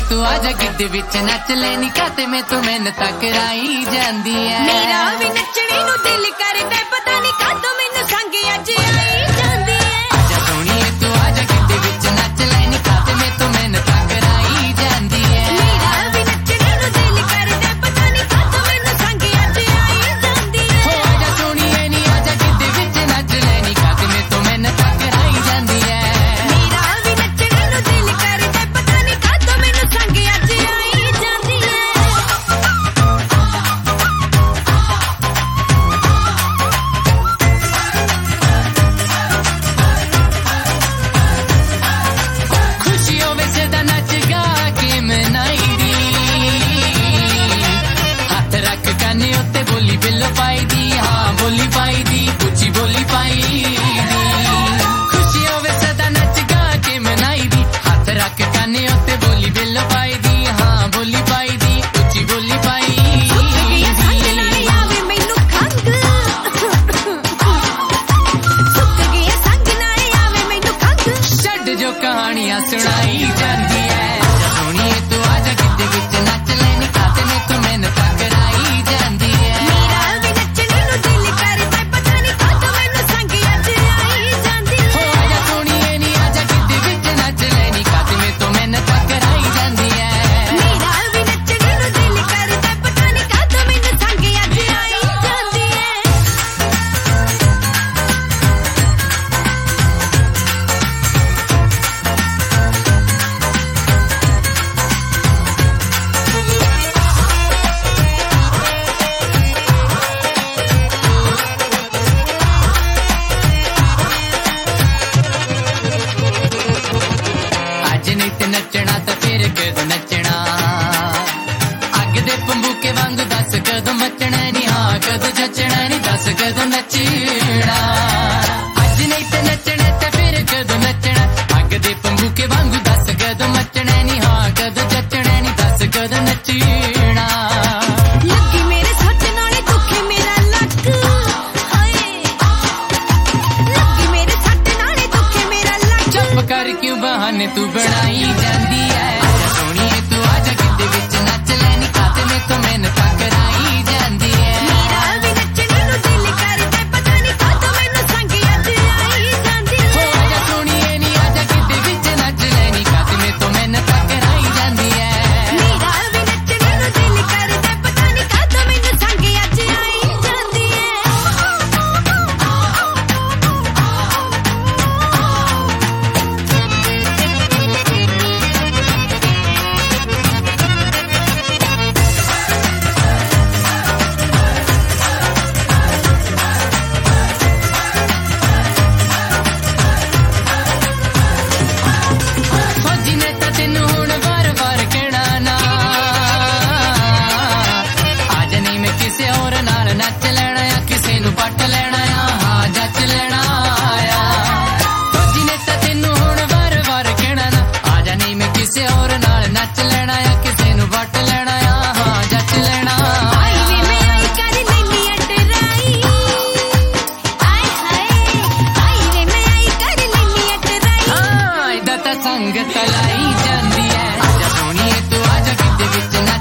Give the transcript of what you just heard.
तू आजा गिद्दे विच नच लेनी काते में तू मैनू टकराई जांदी है मेरा भी नचने नू दिल करदा पता नहीं कादों मैनू संग अज आई जांदी है आजा सोहणीए तू आजा गिद्दे विच नच लेनी काते में तू मैनू टकराई जांदी है मेरा भी नचने नू दिल करदा पता नहीं कादों मैनू संग अज आई जांदी है हो आजा सोहणीए नी आजा गिद्दे विच नच लेनी काते में तू मैनू टकराई जांदी है मेरा भी नचने नू दिल करदा पता नहीं कादों मैनू संग अज आई जांदी है खुशियों में सदा नच गा के मनाई दी हाथ रख काने उत्ते बोली बिल्लो पाई दी हाँ बोली पाई दी उची बोली पाई दी खुशियों में सदा नच गा के मनाई दी हाथ रख काने उत्ते बोली बिल्लो पाई दी हाँ बोली पाई दी उची बोली पाई जो कहानियां सुनाई जाती है सोहणीए तू आजा गिद्दे विच नच लेनी काते में तू मैनू टकराई जांदी है मेरा भी नचने नू दिल करदा पता नहीं कादों मैनू संग अज आई जांदी हो है आजा सोहणीए नी आजा गिद्दे विच नच लेनी काते में तू मैनू टकराई जांदी है मेरा भी नचने नू दिल करदा पता नहीं कादों मैनू संग अज आई जांदी है ਅੱਜ ਨਹੀਂ ਤੇ ਨੱਚਣਾ ਤਾਂ ਫਿਰ ਕਦੋਂ ਨੱਚਣਾ ਅੱਗ ਦੇ ਪੰਬੂਕੇ ਵਾਂਗ ਦੱਸ ਕਦੋਂ ਮੱਚਣਾ ਨੀ ਹਾਂ ਕਦੋਂ ਜੱਚਣਾ ਨੀ ਦੱਸ ਕਦੋਂ ਨੱਚਣਾ ਅੱਜ ਨਹੀਂ ਤੇ ਨੱਚਣਾ ਤਾਂ ਫਿਰ ਕਦੋਂ ਨੱਚਣਾ ਅੱਗ ਦੇ ਪੰਬੂਕੇ ਵਾਂਗ ਦੱਸ ਕਦੋਂ ਮੱਚਣਾ ਨੀ ਹਾਂ ਕਦੋਂ ਜੱਚਣਾ ਨੀ ਦੱਸ ਕਦੋਂ ਨੱਚਣਾ ਲੱਗੀ ਮੇਰੇ ਸੱਚ ਨਾਲੇ ਦੁੱਖੇ ਮੇਰਾ ਲੱਕ ਹਾਏ ਲੱਗੀ ਮੇਰੇ ਸੱਚ ਨਾਲੇ ਦੁੱਖੇ ਮੇਰਾ ਲੱਕ चुप कर क्यों बहाने तू बनाई जाती है आजा सोहणीए तू आजा गिद्दे विच नच लेनी काते में तू मैनू टकराई जांदी है मेरा भी नचने नू दिल करदा पता नहीं कादों मैनू संग अज आई जांदी हो है आजा सोहणीए नी आजा गिद्दे विच नच लेनी काते में तू मैनू टकराई जांदी है मेरा भी नचने नू दिल करदा पता नहीं कादों मैनू संग अज आई जांदी है फौजी ने तां तैनू हुण वार-वार कहना ना आजा नहीं मैं किसे होर नाल नच लेना या किसे नू पट लेना आ हाँ जच लेना आया फौजी ने तां तैनू हुण वार-वार कहना ना आजा नहीं मैं किसे होर नाल नच लेना या किसे नू पट लेना आ हाँ जच लेना आई वे मैं आई कर लैनी अटराई आय हाय आई वे मैं आई कर लैनी अटराई हाँ इदा तां संग तलाई जांदी है आजा सोहणीए तू आजा गिद्दे विच